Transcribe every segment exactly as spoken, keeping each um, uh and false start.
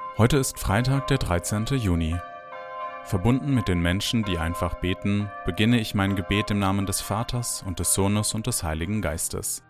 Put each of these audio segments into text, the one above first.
Heute ist Freitag, der dreizehnte Juni. Verbunden mit den Menschen, die einfach beten, beginne ich mein Gebet im Namen des Vaters und des Sohnes und des Heiligen Geistes.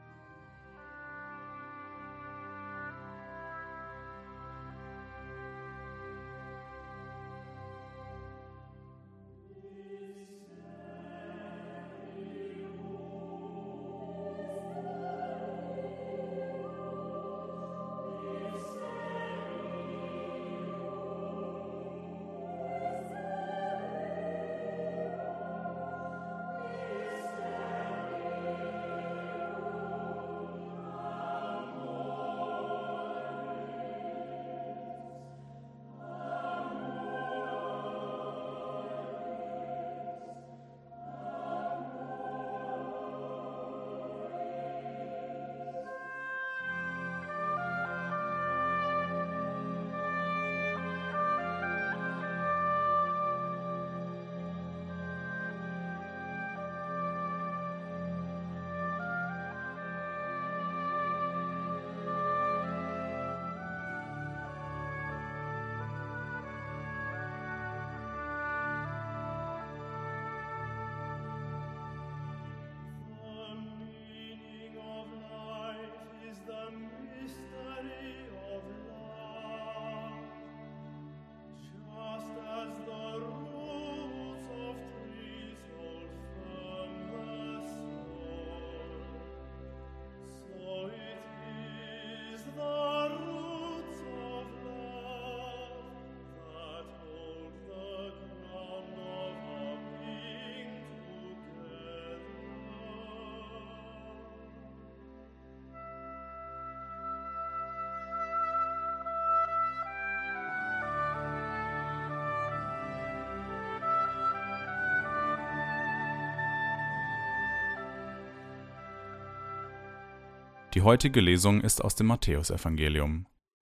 Die heutige Lesung ist aus dem Matthäusevangelium.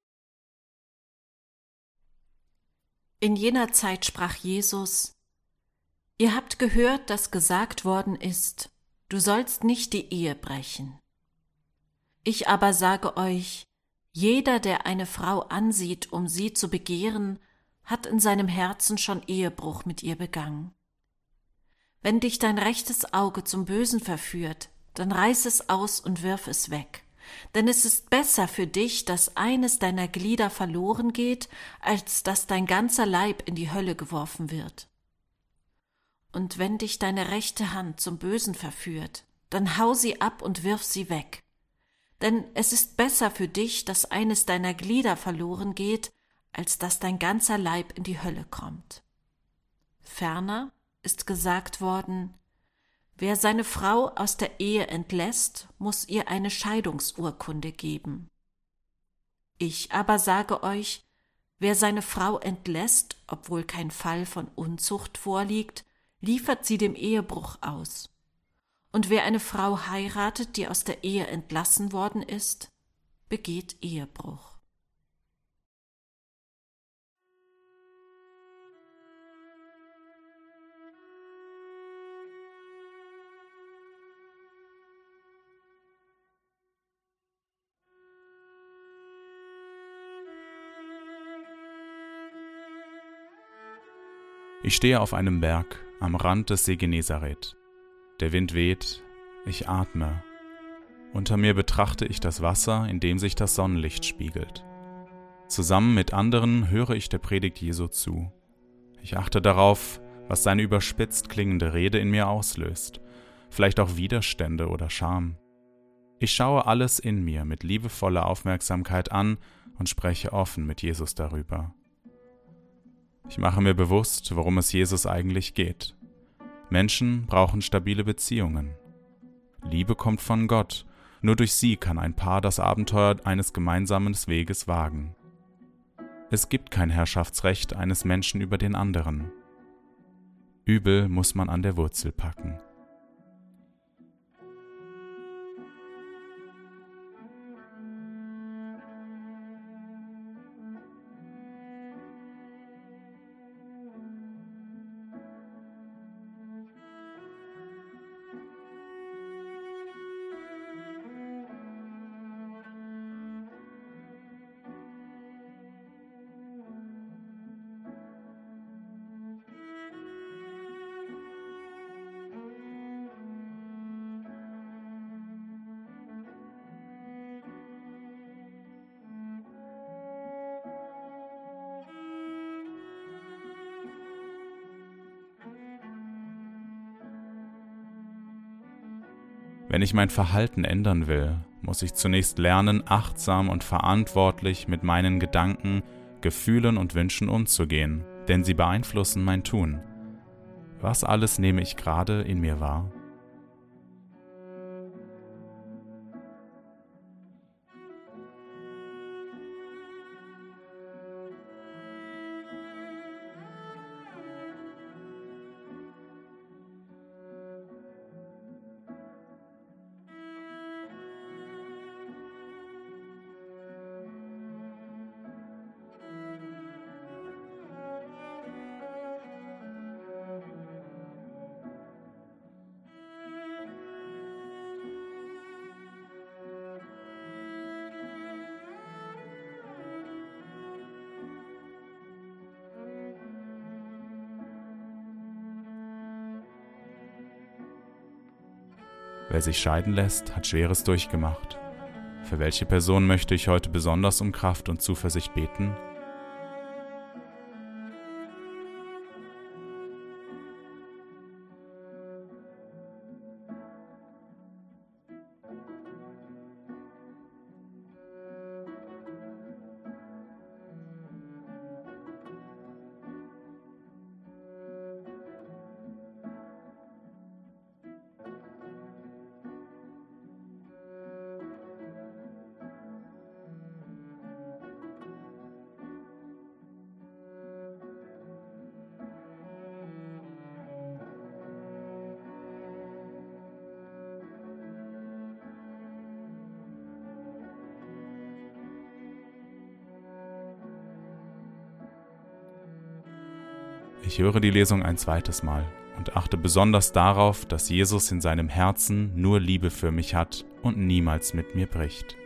In jener Zeit sprach Jesus: Ihr habt gehört, dass gesagt worden ist, du sollst nicht die Ehe brechen. Ich aber sage euch, jeder, der eine Frau ansieht, um sie zu begehren, hat in seinem Herzen schon Ehebruch mit ihr begangen. Wenn dich dein rechtes Auge zum Bösen verführt, dann reiß es aus und wirf es weg. Denn es ist besser für dich, dass eines deiner Glieder verloren geht, als dass dein ganzer Leib in die Hölle geworfen wird. Und wenn dich deine rechte Hand zum Bösen verführt, dann hau sie ab und wirf sie weg. Denn es ist besser für dich, dass eines deiner Glieder verloren geht, als dass dein ganzer Leib in die Hölle kommt. Ferner ist gesagt worden: Wer seine Frau aus der Ehe entlässt, muss ihr eine Scheidungsurkunde geben. Ich aber sage euch, wer seine Frau entlässt, obwohl kein Fall von Unzucht vorliegt, liefert sie dem Ehebruch aus. Und wer eine Frau heiratet, die aus der Ehe entlassen worden ist, begeht Ehebruch. Ich stehe auf einem Berg am Rand des See Genezareth. Der Wind weht, ich atme. Unter mir betrachte ich das Wasser, in dem sich das Sonnenlicht spiegelt. Zusammen mit anderen höre ich der Predigt Jesu zu. Ich achte darauf, was seine überspitzt klingende Rede in mir auslöst, vielleicht auch Widerstände oder Scham. Ich schaue alles in mir mit liebevoller Aufmerksamkeit an und spreche offen mit Jesus darüber. Ich mache mir bewusst, worum es Jesus eigentlich geht. Menschen brauchen stabile Beziehungen. Liebe kommt von Gott, nur durch sie kann ein Paar das Abenteuer eines gemeinsamen Weges wagen. Es gibt kein Herrschaftsrecht eines Menschen über den anderen. Übel muss man an der Wurzel packen. Wenn ich mein Verhalten ändern will, muss ich zunächst lernen, achtsam und verantwortlich mit meinen Gedanken, Gefühlen und Wünschen umzugehen, denn sie beeinflussen mein Tun. Was alles nehme ich gerade in mir wahr? Wer sich scheiden lässt, hat Schweres durchgemacht. Für welche Person möchte ich heute besonders um Kraft und Zuversicht beten? Ich höre die Lesung ein zweites Mal und achte besonders darauf, dass Jesus in seinem Herzen nur Liebe für mich hat und niemals mit mir bricht.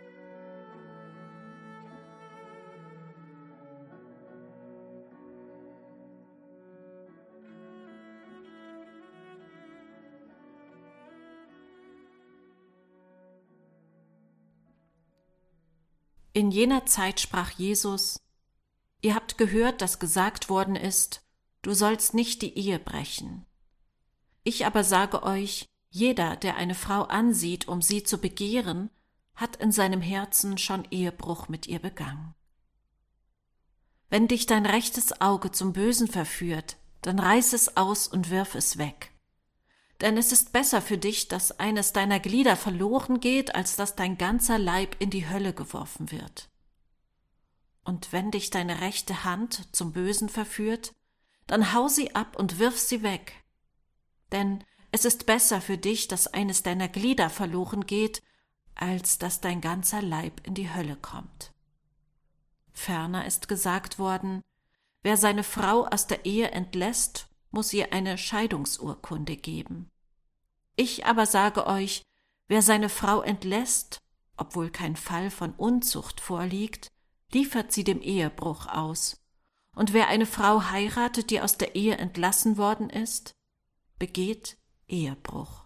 In jener Zeit sprach Jesus: Ihr habt gehört, dass gesagt worden ist, du sollst nicht die Ehe brechen. Ich aber sage euch, jeder, der eine Frau ansieht, um sie zu begehren, hat in seinem Herzen schon Ehebruch mit ihr begangen. Wenn dich dein rechtes Auge zum Bösen verführt, dann reiß es aus und wirf es weg. Denn es ist besser für dich, dass eines deiner Glieder verloren geht, als dass dein ganzer Leib in die Hölle geworfen wird. Und wenn dich deine rechte Hand zum Bösen verführt, dann hau sie ab und wirf sie weg. Denn es ist besser für dich, dass eines deiner Glieder verloren geht, als dass dein ganzer Leib in die Hölle kommt. Ferner ist gesagt worden, wer seine Frau aus der Ehe entlässt, muss ihr eine Scheidungsurkunde geben. Ich aber sage euch, wer seine Frau entlässt, obwohl kein Fall von Unzucht vorliegt, liefert sie dem Ehebruch aus. Und wer eine Frau heiratet, die aus der Ehe entlassen worden ist, begeht Ehebruch.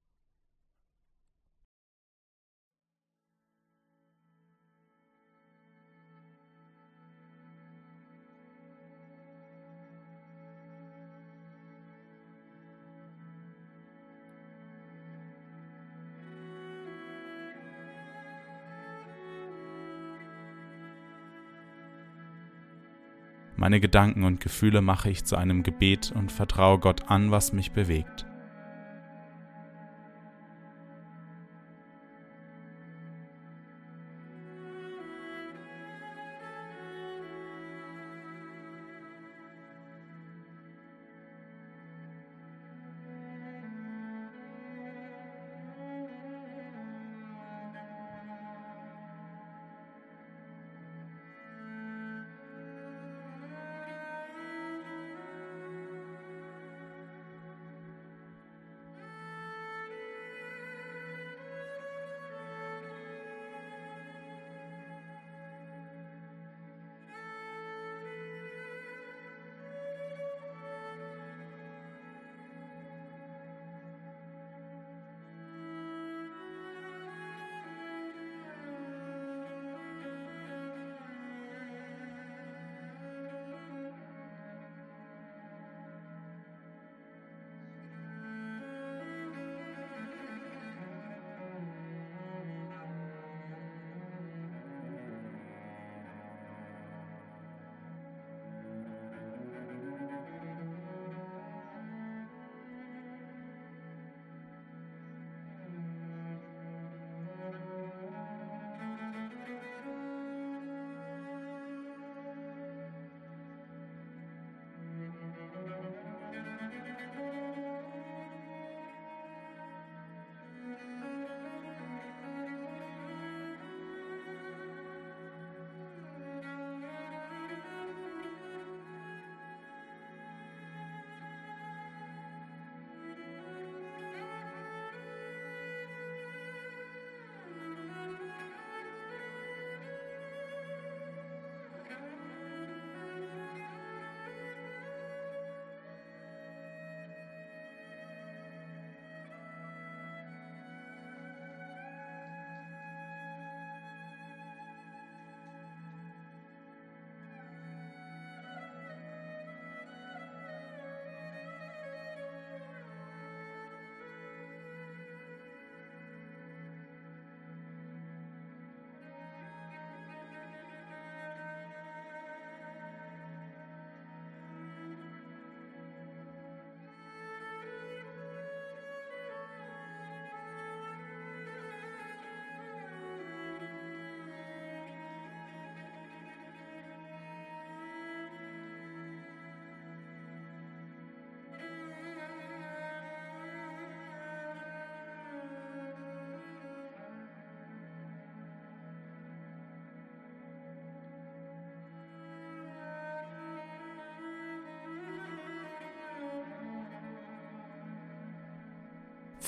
Meine Gedanken und Gefühle mache ich zu einem Gebet und vertraue Gott an, was mich bewegt.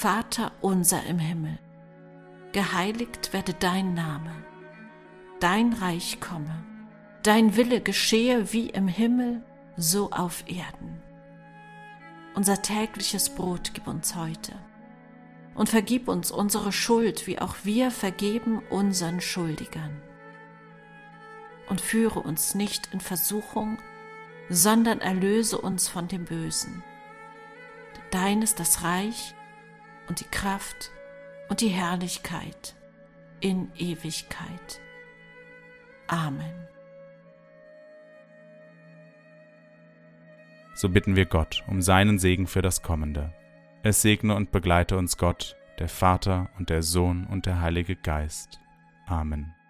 Vater unser im Himmel, geheiligt werde dein Name, dein Reich komme, dein Wille geschehe wie im Himmel, so auf Erden. Unser tägliches Brot gib uns heute und vergib uns unsere Schuld, wie auch wir vergeben unseren Schuldigern. Und führe uns nicht in Versuchung, sondern erlöse uns von dem Bösen. Dein ist das Reich und die Kraft und die Herrlichkeit in Ewigkeit. Amen. So bitten wir Gott um seinen Segen für das Kommende. Es segne und begleite uns Gott, der Vater und der Sohn und der Heilige Geist. Amen.